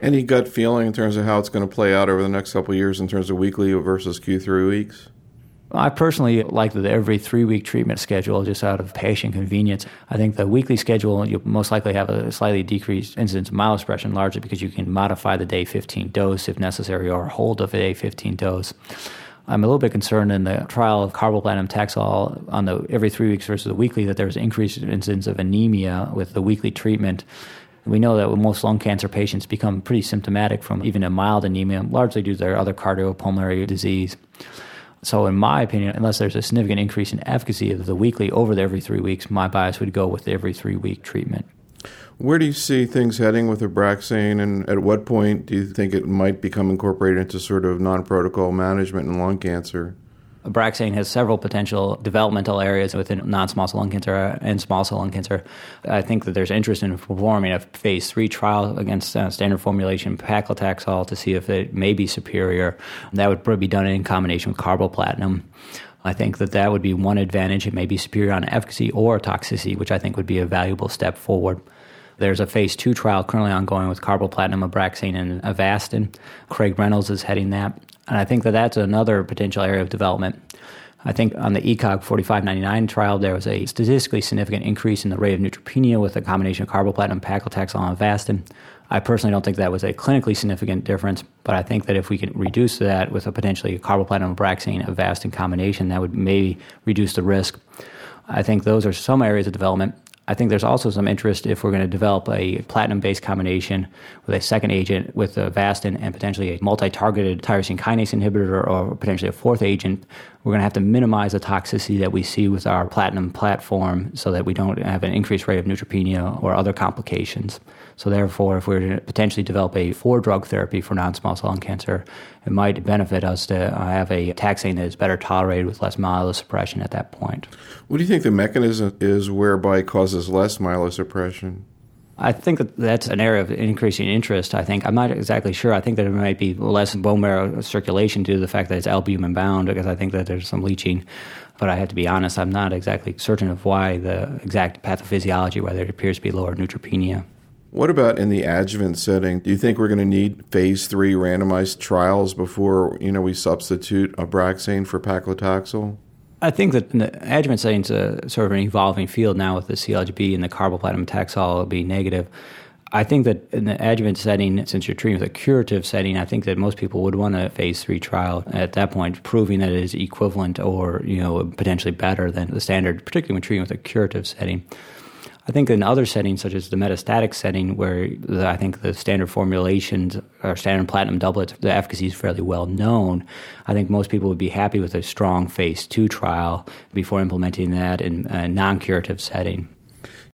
Any gut feeling in terms of how it's going to play out over the next couple of years in terms of weekly versus Q3 weeks? I personally like the every 3-week treatment schedule just out of patient convenience. I think the weekly schedule, you'll most likely have a slightly decreased incidence of myelosuppression, largely because you can modify the day 15 dose if necessary or hold of a day 15 dose. I'm a little bit concerned in the trial of carboplatin Taxol on the every 3 weeks versus the weekly that there's increased incidence of anemia with the weekly treatment. We know that most lung cancer patients become pretty symptomatic from even a mild anemia, largely due to their other cardiopulmonary disease. So in my opinion, unless there's a significant increase in efficacy of the weekly over the every 3 weeks, my bias would go with the every 3-week treatment. Where do you see things heading with Abraxane, and at what point do you think it might become incorporated into sort of non-protocol management in lung cancer? Abraxane has several potential developmental areas within non-small cell lung cancer and small cell lung cancer. I think that there's interest in performing a phase 3 trial against standard formulation paclitaxel to see if it may be superior. That would probably be done in combination with carboplatin. I think that would be one advantage. It may be superior on efficacy or toxicity, which I think would be a valuable step forward. There's a phase 2 trial currently ongoing with carboplatin, Abraxane, and Avastin. Craig Reynolds is heading that. And I think that that's another potential area of development. I think on the ECOG 4599 trial, there was a statistically significant increase in the rate of neutropenia with a combination of carboplatin, paclitaxel, and Avastin. I personally don't think that was a clinically significant difference, but I think that if we can reduce that with a potentially carboplatin, Abraxane, Avastin combination, that would maybe reduce the risk. I think those are some areas of development. I think there's also some interest if we're going to develop a platinum-based combination with a second agent with Avastin and potentially a multi-targeted tyrosine kinase inhibitor or potentially a fourth agent. We're going to have to minimize the toxicity that we see with our platinum platform so that we don't have an increased rate of neutropenia or other complications. So therefore, if we're to potentially develop a 4-drug therapy for non-small cell lung cancer, it might benefit us to have a taxane that is better tolerated with less myelosuppression at that point. What do you think the mechanism is whereby it causes less myelosuppression? I think that that's an area of increasing interest. I'm not exactly sure. I think that it might be less bone marrow circulation due to the fact that it's albumin bound, because I think that there's some leaching. But I have to be honest, I'm not exactly certain of why the exact pathophysiology, whether it appears to be lower neutropenia. What about in the adjuvant setting? Do you think we're going to need phase 3 randomized trials before, we substitute Abraxane for paclitaxel? I think that in the adjuvant setting is a sort of an evolving field now with the CLGB and the carboplatin Taxol being negative. I think that in the adjuvant setting, since you're treating with a curative setting, I think that most people would want a phase 3 trial at that point, proving that it is equivalent or, potentially better than the standard, particularly when treating with a curative setting. I think in other settings, such as the metastatic setting, where I think the standard formulations or standard platinum doublets, the efficacy is fairly well known, I think most people would be happy with a strong phase 2 trial before implementing that in a non-curative setting.